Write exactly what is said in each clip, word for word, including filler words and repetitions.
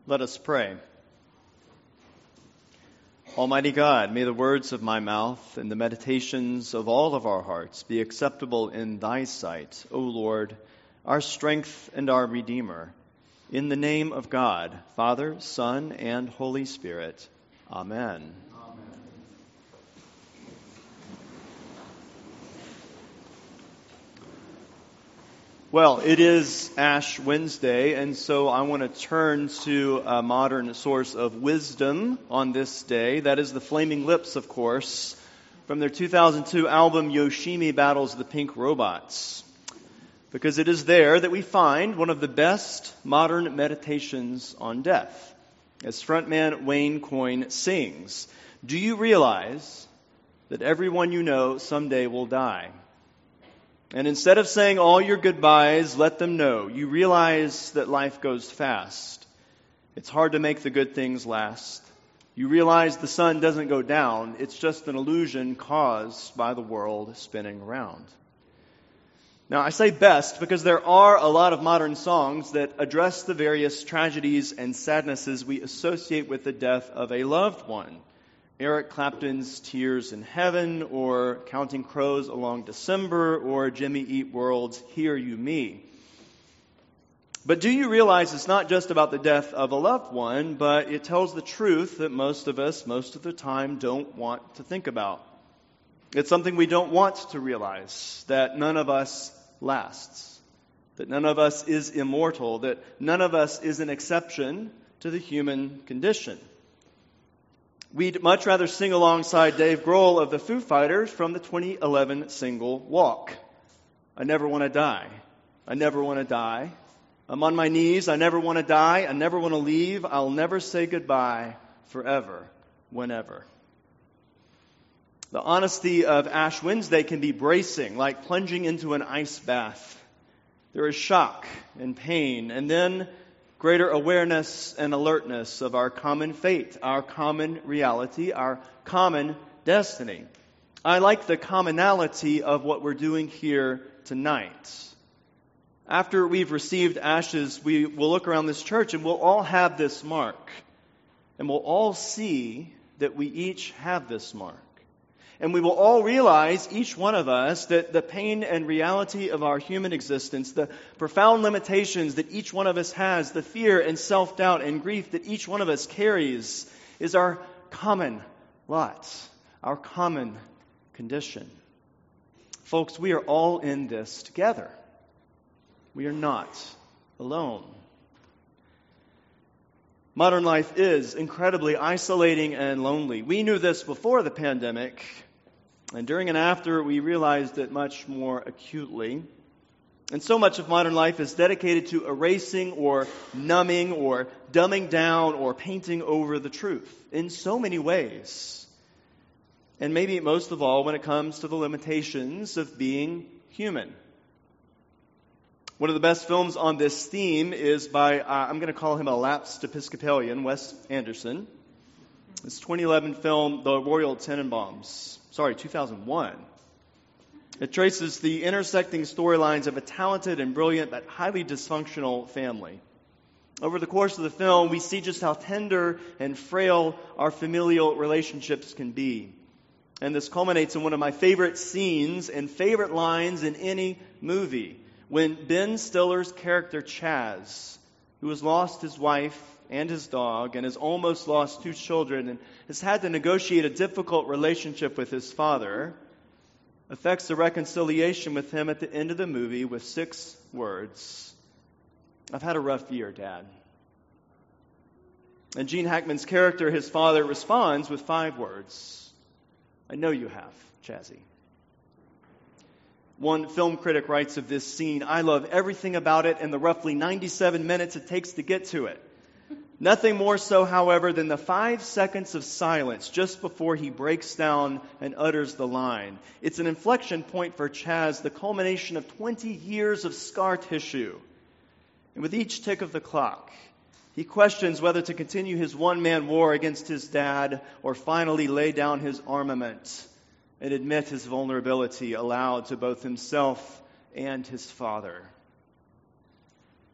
Let us pray. Almighty God, may the words of my mouth and the meditations of all of our hearts be acceptable in thy sight, O Lord, our strength and our Redeemer. In the name of God, Father, Son, and Holy Spirit. Amen. Well, it is Ash Wednesday, and so I want to turn to a modern source of wisdom on this day. That is the Flaming Lips, of course, from their two thousand two album Yoshimi Battles the Pink Robots. Because it is there that we find one of the best modern meditations on death. As frontman Wayne Coyne sings, "Do you realize that everyone you know someday will die? And instead of saying all your goodbyes, let them know you realize that life goes fast. It's hard to make the good things last. You realize the sun doesn't go down. It's just an illusion caused by the world spinning around." Now, I say best because there are a lot of modern songs that address the various tragedies and sadnesses we associate with the death of a loved one. Eric Clapton's Tears in Heaven, or Counting Crows Along December, or Jimmy Eat World's Hear You Me. But do you realize it's not just about the death of a loved one, but it tells the truth that most of us, most of the time, don't want to think about. It's something we don't want to realize, that none of us lasts, that none of us is immortal, that none of us is an exception to the human condition. We'd much rather sing alongside Dave Grohl of the Foo Fighters from the twenty eleven single Walk. I never want to die. I never want to die. I'm on my knees. I never want to die. I never want to leave. I'll never say goodbye forever, whenever. The honesty of Ash Wednesday can be bracing, like plunging into an ice bath. There is shock and pain, and then greater awareness and alertness of our common fate, our common reality, our common destiny. I like the commonality of what we're doing here tonight. After we've received ashes, we will look around this church and we'll all have this mark. And we'll all see that we each have this mark. And we will all realize, each one of us, that the pain and reality of our human existence, the profound limitations that each one of us has, the fear and self-doubt and grief that each one of us carries, is our common lot, our common condition. Folks, we are all in this together. We are not alone. Modern life is incredibly isolating and lonely. We knew this before the pandemic. And during and after, we realized it much more acutely. And so much of modern life is dedicated to erasing or numbing or dumbing down or painting over the truth in so many ways. And maybe most of all when it comes to the limitations of being human. One of the best films on this theme is by, uh, I'm going to call him a lapsed Episcopalian, Wes Anderson. This twenty eleven film, The Royal Tenenbaums. Sorry, two thousand one. It traces the intersecting storylines of a talented and brilliant but highly dysfunctional family. Over the course of the film, we see just how tender and frail our familial relationships can be. And this culminates in one of my favorite scenes and favorite lines in any movie, when Ben Stiller's character Chaz, who has lost his wife and his dog and has almost lost two children and has had to negotiate a difficult relationship with his father, effects a reconciliation with him at the end of the movie with six words. "I've had a rough year, Dad." And Gene Hackman's character, his father, responds with five words. "I know you have, Chazzy." One film critic writes of this scene, "I love everything about it and the roughly ninety-seven minutes it takes to get to it. Nothing more so, however, than the five seconds of silence just before he breaks down and utters the line. It's an inflection point for Chaz, the culmination of twenty years of scar tissue. And with each tick of the clock, he questions whether to continue his one-man war against his dad or finally lay down his armament and admit his vulnerability aloud to both himself and his father.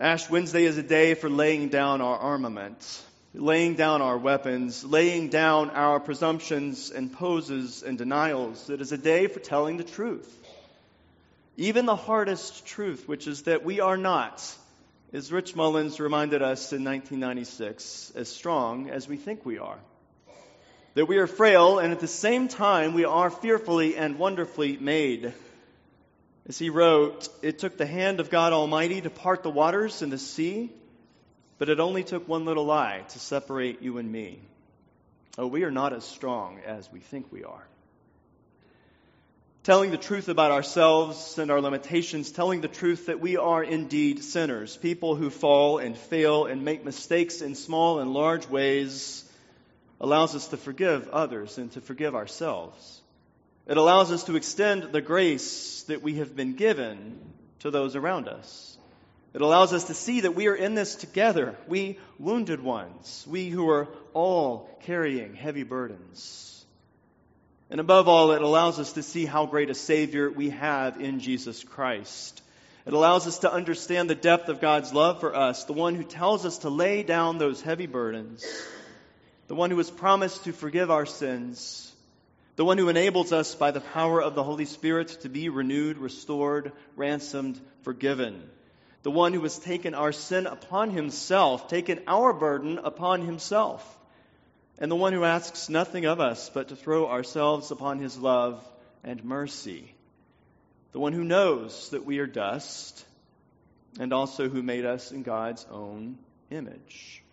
Ash Wednesday is a day for laying down our armament, laying down our weapons, laying down our presumptions and poses and denials. It is a day for telling the truth. Even the hardest truth, which is that we are not, as Rich Mullins reminded us in nineteen ninety-six, as strong as we think we are. That we are frail, and at the same time we are fearfully and wonderfully made. As he wrote, it took the hand of God Almighty to part the waters and the sea, but it only took one little lie to separate you and me. Oh, we are not as strong as we think we are. Telling the truth about ourselves and our limitations, telling the truth that we are indeed sinners, people who fall and fail and make mistakes in small and large ways, allows us to forgive others and to forgive ourselves. It allows us to extend the grace that we have been given to those around us. It allows us to see that we are in this together, we wounded ones, we who are all carrying heavy burdens. And above all, it allows us to see how great a Savior we have in Jesus Christ. It allows us to understand the depth of God's love for us, the one who tells us to lay down those heavy burdens, the one who has promised to forgive our sins, the one who enables us by the power of the Holy Spirit to be renewed, restored, ransomed, forgiven. The one who has taken our sin upon himself, taken our burden upon himself. And the one who asks nothing of us but to throw ourselves upon his love and mercy. The one who knows that we are dust, and also who made us in God's own image.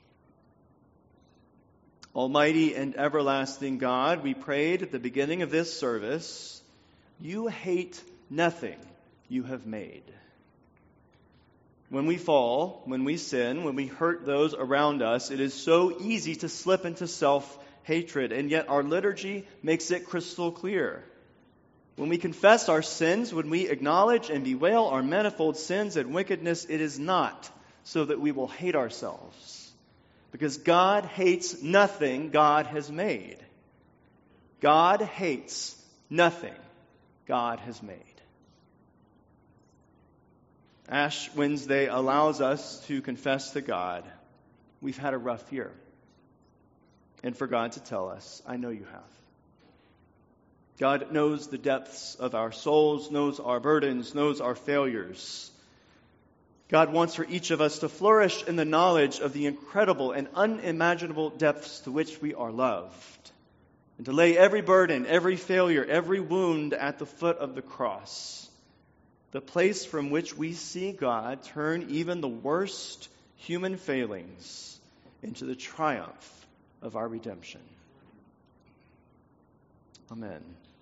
Almighty and everlasting God, we prayed at the beginning of this service, you hate nothing you have made. When we fall, when we sin, when we hurt those around us, it is so easy to slip into self-hatred, and yet our liturgy makes it crystal clear. When we confess our sins, when we acknowledge and bewail our manifold sins and wickedness, it is not so that we will hate ourselves. Because God hates nothing God has made. God hates nothing God has made. Ash Wednesday allows us to confess to God, we've had a rough year. And for God to tell us, I know you have. God knows the depths of our souls, knows our burdens, knows our failures. God wants for each of us to flourish in the knowledge of the incredible and unimaginable depths to which we are loved, and to lay every burden, every failure, every wound at the foot of the cross, the place from which we see God turn even the worst human failings into the triumph of our redemption. Amen.